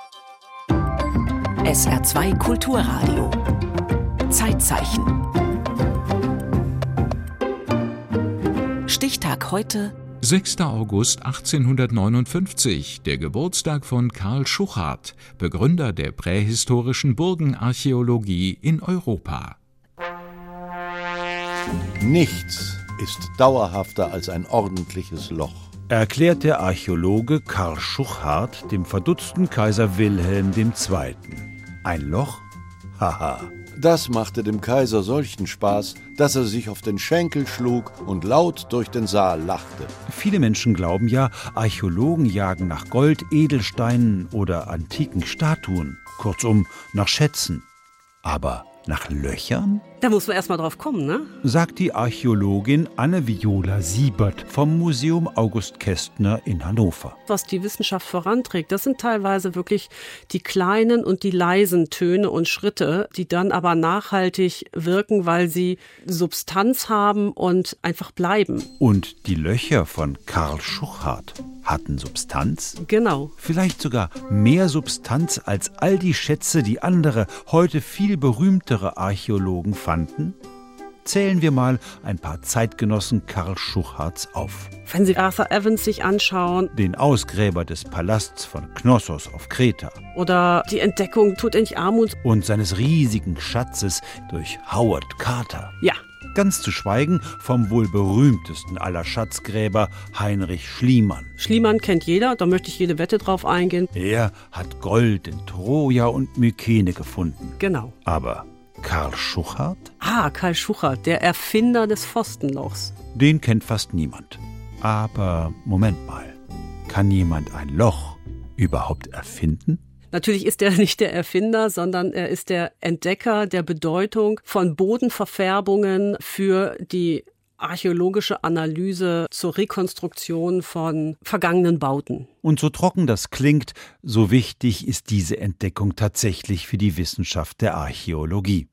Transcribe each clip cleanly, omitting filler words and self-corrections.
SR2 Kulturradio. Zeitzeichen. Stichtag heute: 6. August 1859, der Geburtstag von Karl Schuchardt, Begründer der prähistorischen Burgenarchäologie in Europa. Nichts ist dauerhafter als ein ordentliches Loch, erklärt der Archäologe Karl Schuchardt dem verdutzten Kaiser Wilhelm II. Ein Loch? Haha. Das machte dem Kaiser solchen Spaß, dass er sich auf den Schenkel schlug und laut durch den Saal lachte. Viele Menschen glauben ja, Archäologen jagen nach Gold, Edelsteinen oder antiken Statuen. Kurzum, nach Schätzen. Aber nach Löchern? Da muss man erst mal drauf kommen, ne? Sagt die Archäologin Anne-Viola Siebert vom Museum August Kestner in Hannover. Was die Wissenschaft voranträgt, das sind teilweise wirklich die kleinen und die leisen Töne und Schritte, die dann aber nachhaltig wirken, weil sie Substanz haben und einfach bleiben. Und die Löcher von Karl Schuchardt hatten Substanz? Genau. Vielleicht sogar mehr Substanz als all die Schätze, die andere, heute viel berühmtere Archäologen fanden? Zählen wir mal ein paar Zeitgenossen Karl Schuchardts auf. Wenn Sie Arthur Evans sich anschauen, den Ausgräber des Palasts von Knossos auf Kreta, oder die Entdeckung Tutanchamuns und seines riesigen Schatzes durch Howard Carter. Ja. Ganz zu schweigen vom wohl berühmtesten aller Schatzgräber, Heinrich Schliemann. Schliemann kennt jeder, da möchte ich jede Wette drauf eingehen. Er hat Gold in Troja und Mykene gefunden. Genau. Aber Karl Schuchardt? Karl Schuchardt, der Erfinder des Pfostenlochs. Den kennt fast niemand. Aber Moment mal, kann jemand ein Loch überhaupt erfinden? Natürlich ist er nicht der Erfinder, sondern er ist der Entdecker der Bedeutung von Bodenverfärbungen für die archäologische Analyse zur Rekonstruktion von vergangenen Bauten. Und so trocken das klingt, so wichtig ist diese Entdeckung tatsächlich für die Wissenschaft der Archäologie.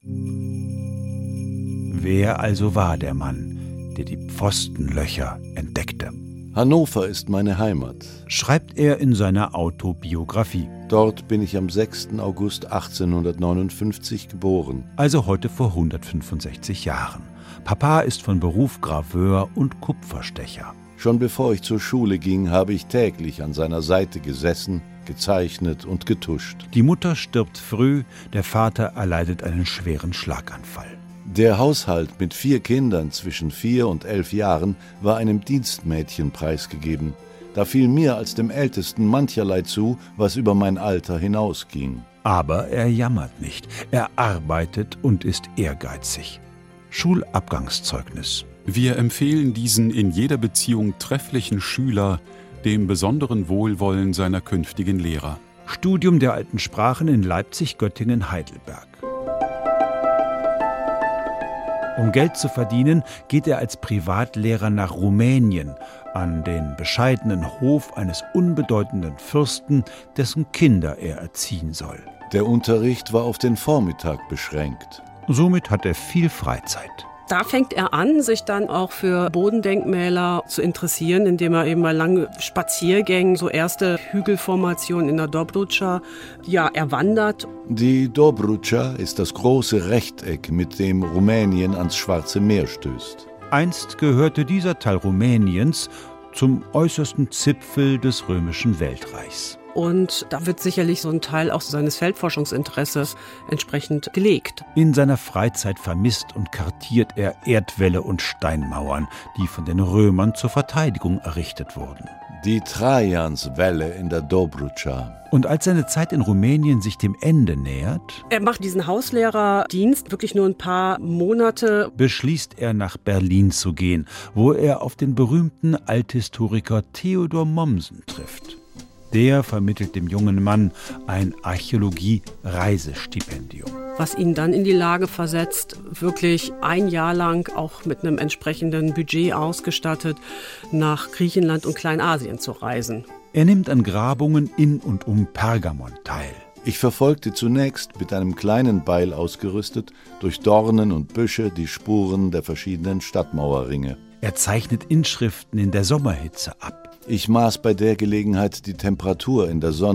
Wer also war der Mann, der die Pfostenlöcher entdeckte? Hannover ist meine Heimat, schreibt er in seiner Autobiografie. Dort bin ich am 6. August 1859 geboren. Also heute vor 165 Jahren. Papa ist von Beruf Graveur und Kupferstecher. Schon bevor ich zur Schule ging, habe ich täglich an seiner Seite gesessen, gezeichnet und getuscht. Die Mutter stirbt früh, der Vater erleidet einen schweren Schlaganfall. Der Haushalt mit 4 Kindern zwischen 4 und 11 Jahren war einem Dienstmädchen preisgegeben. Da fiel mir als dem Ältesten mancherlei zu, was über mein Alter hinausging. Aber er jammert nicht. Er arbeitet und ist ehrgeizig. Schulabgangszeugnis. Wir empfehlen diesen in jeder Beziehung trefflichen Schüler dem besonderen Wohlwollen seiner künftigen Lehrer. Studium der alten Sprachen in Leipzig, Göttingen, Heidelberg. Um Geld zu verdienen, geht er als Privatlehrer nach Rumänien, an den bescheidenen Hof eines unbedeutenden Fürsten, dessen Kinder er erziehen soll. Der Unterricht war auf den Vormittag beschränkt. Somit hat er viel Freizeit. Da fängt er an, sich dann auch für Bodendenkmäler zu interessieren, indem er eben bei langen Spaziergängen so erste Hügelformationen in der Dobrudscha erwandert. Die Dobrudscha ist das große Rechteck, mit dem Rumänien ans Schwarze Meer stößt. Einst gehörte dieser Teil Rumäniens zum äußersten Zipfel des römischen Weltreichs. Und da wird sicherlich so ein Teil auch seines Feldforschungsinteresses entsprechend gelegt. In seiner Freizeit vermisst und kartiert er Erdwälle und Steinmauern, die von den Römern zur Verteidigung errichtet wurden. Die Trajanswälle in der Dobrudscha. Und als seine Zeit in Rumänien sich dem Ende nähert, er macht diesen Hauslehrerdienst wirklich nur ein paar Monate, beschließt er nach Berlin zu gehen, wo er auf den berühmten Althistoriker Theodor Mommsen trifft. Der vermittelt dem jungen Mann ein Archäologie-Reisestipendium. Was ihn dann in die Lage versetzt, wirklich ein Jahr lang auch mit einem entsprechenden Budget ausgestattet, nach Griechenland und Kleinasien zu reisen. Er nimmt an Grabungen in und um Pergamon teil. Ich verfolgte zunächst, mit einem kleinen Beil ausgerüstet, durch Dornen und Büsche die Spuren der verschiedenen Stadtmauerringe. Er zeichnet Inschriften in der Sommerhitze ab. Ich maß bei der Gelegenheit die Temperatur in der Sonne,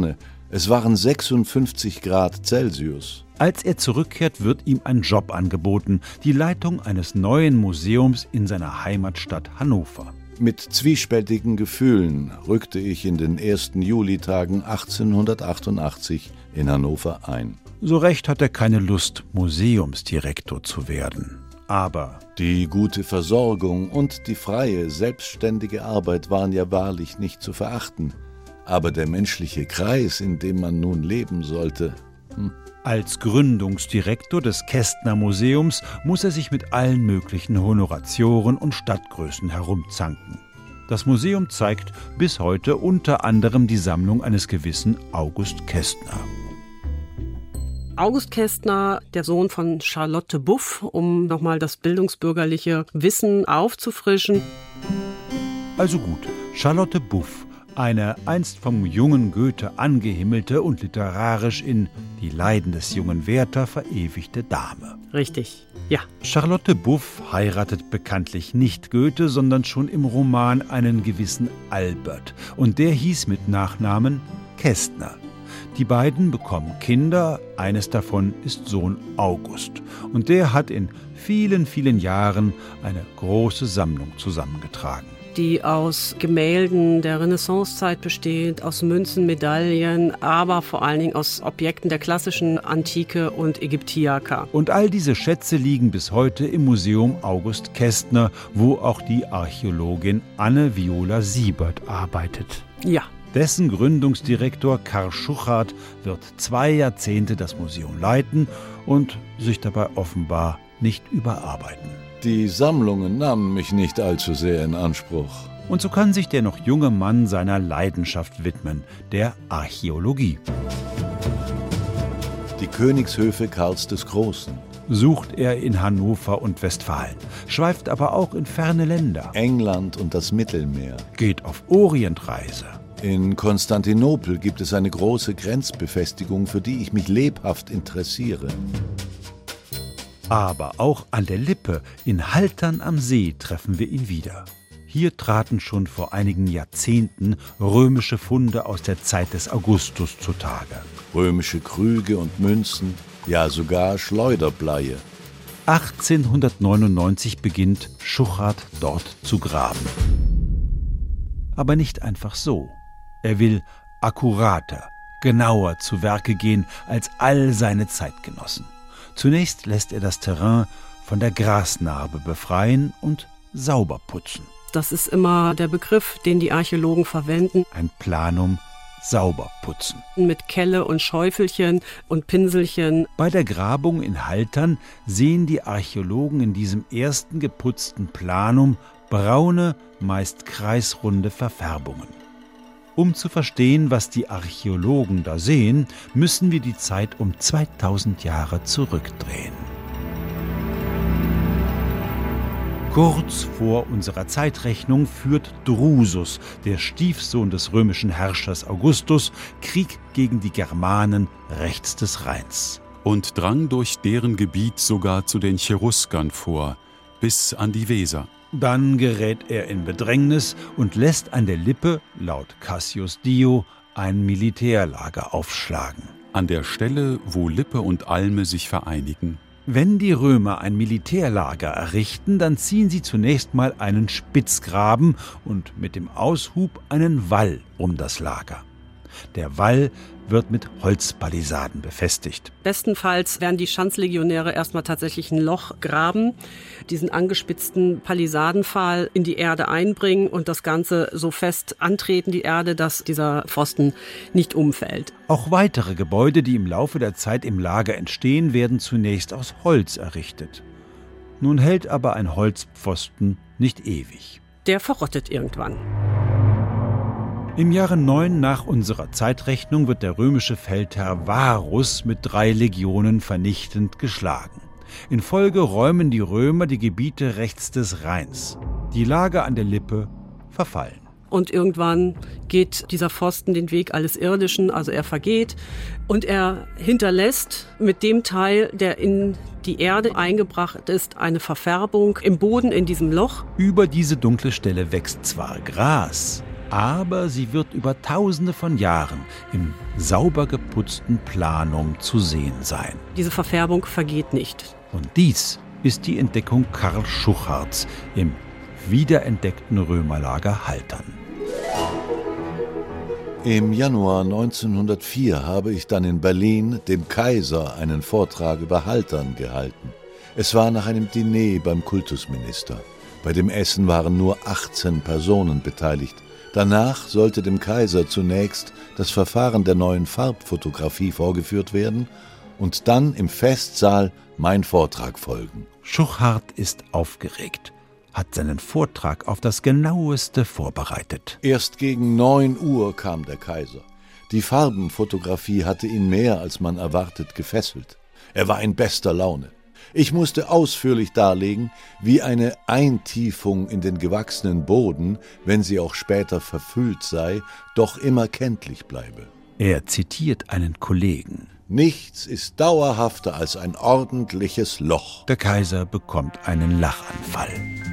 Es waren 56 Grad Celsius. Als er zurückkehrt, wird ihm ein Job angeboten, die Leitung eines neuen Museums in seiner Heimatstadt Hannover. Mit zwiespältigen Gefühlen rückte ich in den ersten Julitagen 1888 in Hannover ein. So recht hat er keine Lust, Museumsdirektor zu werden. Aber die gute Versorgung und die freie, selbstständige Arbeit waren ja wahrlich nicht zu verachten. Aber der menschliche Kreis, in dem man nun leben sollte. Als Gründungsdirektor des Kästner Museums muss er sich mit allen möglichen Honoratioren und Stadtgrößen herumzanken. Das Museum zeigt bis heute unter anderem die Sammlung eines gewissen August Kästner. August Kästner, der Sohn von Charlotte Buff, um nochmal das bildungsbürgerliche Wissen aufzufrischen. Also gut, Charlotte Buff, eine einst vom jungen Goethe angehimmelte und literarisch in Die Leiden des jungen Werther verewigte Dame. Richtig, ja. Charlotte Buff heiratet bekanntlich nicht Goethe, sondern schon im Roman einen gewissen Albert. Und der hieß mit Nachnamen Kästner. Die beiden bekommen Kinder, eines davon ist Sohn August. Und der hat in vielen, vielen Jahren eine große Sammlung zusammengetragen. Die aus Gemälden der Renaissancezeit besteht, aus Münzen, Medaillen, aber vor allen Dingen aus Objekten der klassischen Antike und Ägyptiaker. Und all diese Schätze liegen bis heute im Museum August Kästner, wo auch die Archäologin Anne-Viola Siebert arbeitet. Ja. Dessen Gründungsdirektor Karl Schuchardt wird 2 Jahrzehnte das Museum leiten und sich dabei offenbar nicht überarbeiten. Die Sammlungen nahmen mich nicht allzu sehr in Anspruch. Und so kann sich der noch junge Mann seiner Leidenschaft widmen, der Archäologie. Die Königshöfe Karls des Großen. Sucht er in Hannover und Westfalen, schweift aber auch in ferne Länder. England und das Mittelmeer. Geht auf Orientreise. In Konstantinopel gibt es eine große Grenzbefestigung, für die ich mich lebhaft interessiere. Aber auch an der Lippe, in Haltern am See, treffen wir ihn wieder. Hier traten schon vor einigen Jahrzehnten römische Funde aus der Zeit des Augustus zutage. Römische Krüge und Münzen, ja sogar Schleuderbleie. 1899 beginnt Schuchardt dort zu graben. Aber nicht einfach so. Er will akkurater, genauer zu Werke gehen als all seine Zeitgenossen. Zunächst lässt er das Terrain von der Grasnarbe befreien und sauber putzen. Das ist immer der Begriff, den die Archäologen verwenden. Ein Planum sauber putzen. Mit Kelle und Schäufelchen und Pinselchen. Bei der Grabung in Haltern sehen die Archäologen in diesem ersten geputzten Planum braune, meist kreisrunde Verfärbungen. Um zu verstehen, was die Archäologen da sehen, müssen wir die Zeit um 2000 Jahre zurückdrehen. Kurz vor unserer Zeitrechnung führt Drusus, der Stiefsohn des römischen Herrschers Augustus, Krieg gegen die Germanen rechts des Rheins. Und drang durch deren Gebiet sogar zu den Cheruskern vor, bis an die Weser. Dann gerät er in Bedrängnis und lässt an der Lippe, laut Cassius Dio, ein Militärlager aufschlagen. An der Stelle, wo Lippe und Alme sich vereinigen. Wenn die Römer ein Militärlager errichten, dann ziehen sie zunächst mal einen Spitzgraben und mit dem Aushub einen Wall um das Lager. Der Wall wird mit Holzpalisaden befestigt. Bestenfalls werden die Schanzlegionäre erstmal tatsächlich ein Loch graben, diesen angespitzten Palisadenpfahl in die Erde einbringen und das Ganze so fest antreten, die Erde, dass dieser Pfosten nicht umfällt. Auch weitere Gebäude, die im Laufe der Zeit im Lager entstehen, werden zunächst aus Holz errichtet. Nun hält aber ein Holzpfosten nicht ewig. Der verrottet irgendwann. Im Jahre 9 nach unserer Zeitrechnung wird der römische Feldherr Varus mit 3 Legionen vernichtend geschlagen. In Folge räumen die Römer die Gebiete rechts des Rheins. Die Lager an der Lippe verfallen. Und irgendwann geht dieser Pfosten den Weg alles Irdischen, also er vergeht. Und er hinterlässt mit dem Teil, der in die Erde eingebracht ist, eine Verfärbung im Boden in diesem Loch. Über diese dunkle Stelle wächst zwar Gras, aber sie wird über Tausende von Jahren im sauber geputzten Planum zu sehen sein. Diese Verfärbung vergeht nicht. Und dies ist die Entdeckung Karl Schucharts im wiederentdeckten Römerlager Haltern. Im Januar 1904 habe ich dann in Berlin dem Kaiser einen Vortrag über Haltern gehalten. Es war nach einem Diner beim Kultusminister. Bei dem Essen waren nur 18 Personen beteiligt. Danach sollte dem Kaiser zunächst das Verfahren der neuen Farbfotografie vorgeführt werden und dann im Festsaal mein Vortrag folgen. Schuchart ist aufgeregt, hat seinen Vortrag auf das Genaueste vorbereitet. Erst gegen 9 Uhr kam der Kaiser. Die Farbenfotografie hatte ihn mehr als man erwartet gefesselt. Er war in bester Laune. Ich musste ausführlich darlegen, wie eine Eintiefung in den gewachsenen Boden, wenn sie auch später verfüllt sei, doch immer kenntlich bleibe. Er zitiert einen Kollegen. Nichts ist dauerhafter als ein ordentliches Loch. Der Kaiser bekommt einen Lachanfall.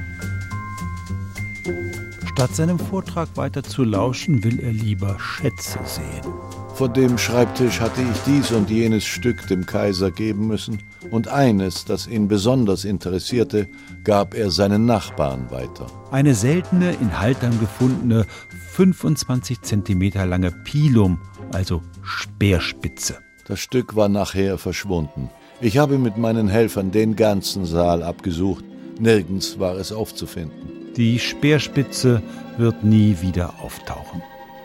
Statt seinem Vortrag weiter zu lauschen, will er lieber Schätze sehen. Vor dem Schreibtisch hatte ich dies und jenes Stück dem Kaiser geben müssen, und eines, das ihn besonders interessierte, gab er seinen Nachbarn weiter. Eine seltene, in Haltern gefundene, 25 Zentimeter lange Pilum, also Speerspitze. Das Stück war nachher verschwunden. Ich habe mit meinen Helfern den ganzen Saal abgesucht. Nirgends war es aufzufinden. Die Speerspitze wird nie wieder auftauchen.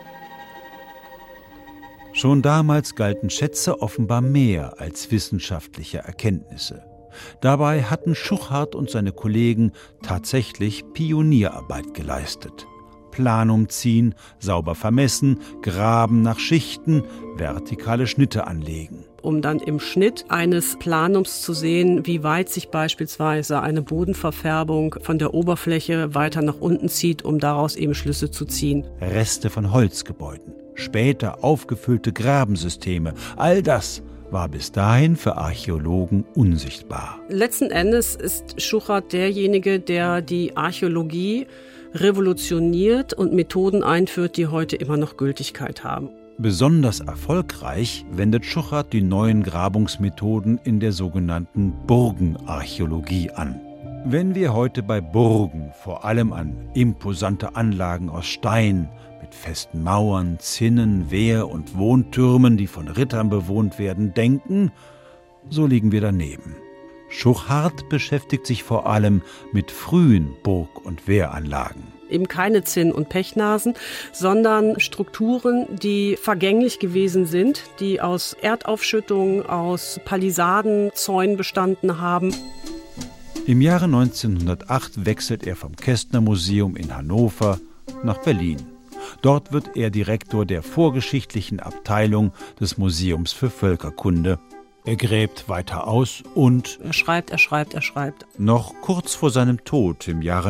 Schon damals galten Schätze offenbar mehr als wissenschaftliche Erkenntnisse. Dabei hatten Schuchart und seine Kollegen tatsächlich Pionierarbeit geleistet. Planum ziehen, sauber vermessen, graben nach Schichten, vertikale Schnitte anlegen. Um dann im Schnitt eines Planums zu sehen, wie weit sich beispielsweise eine Bodenverfärbung von der Oberfläche weiter nach unten zieht, um daraus eben Schlüsse zu ziehen. Reste von Holzgebäuden, später aufgefüllte Grabensysteme, all das war bis dahin für Archäologen unsichtbar. Letzten Endes ist Schuchart derjenige, der die Archäologie revolutioniert und Methoden einführt, die heute immer noch Gültigkeit haben. Besonders erfolgreich wendet Schuchart die neuen Grabungsmethoden in der sogenannten Burgenarchäologie an. Wenn wir heute bei Burgen vor allem an imposante Anlagen aus Stein mit festen Mauern, Zinnen, Wehr- und Wohntürmen, die von Rittern bewohnt werden, denken, so liegen wir daneben. Schuchart beschäftigt sich vor allem mit frühen Burg- und Wehranlagen. Eben keine Zinn- und Pechnasen, sondern Strukturen, die vergänglich gewesen sind, die aus Erdaufschüttung, aus Palisaden, Zäunen bestanden haben. Im Jahre 1908 wechselt er vom Kästner Museum in Hannover nach Berlin. Dort wird er Direktor der vorgeschichtlichen Abteilung des Museums für Völkerkunde. Er gräbt weiter aus und Er schreibt. noch kurz vor seinem Tod im Jahre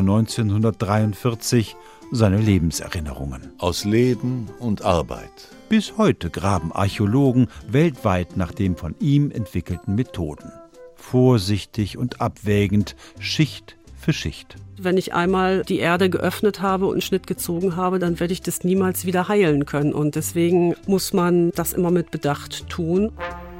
1943 seine Lebenserinnerungen. Aus Leben und Arbeit. Bis heute graben Archäologen weltweit nach den von ihm entwickelten Methoden. Vorsichtig und abwägend, Schicht für Schicht. Wenn ich einmal die Erde geöffnet habe und einen Schnitt gezogen habe, dann werde ich das niemals wieder heilen können. Und deswegen muss man das immer mit Bedacht tun.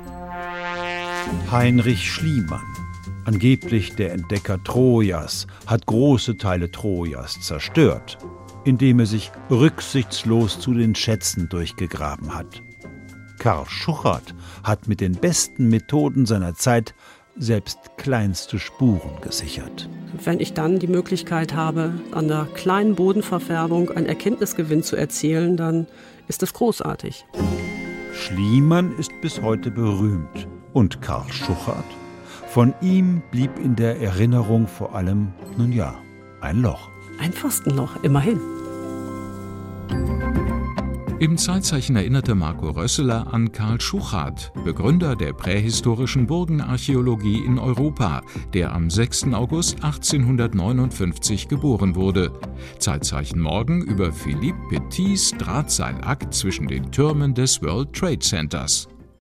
Heinrich Schliemann, angeblich der Entdecker Trojas, hat große Teile Trojas zerstört, indem er sich rücksichtslos zu den Schätzen durchgegraben hat. Karl Schuchart hat mit den besten Methoden seiner Zeit selbst kleinste Spuren gesichert. Wenn ich dann die Möglichkeit habe, an der kleinen Bodenverfärbung einen Erkenntnisgewinn zu erzielen, dann ist das großartig. Schliemann ist bis heute berühmt. Und Karl Schuchart? Von ihm blieb in der Erinnerung vor allem, ein Loch. Ein Pfostenloch, immerhin. Im Zeitzeichen erinnerte Marco Rösseler an Karl Schuchart, Begründer der prähistorischen Burgenarchäologie in Europa, der am 6. August 1859 geboren wurde. Zeitzeichen morgen über Philippe Petits Drahtseilakt zwischen den Türmen des World Trade Centers.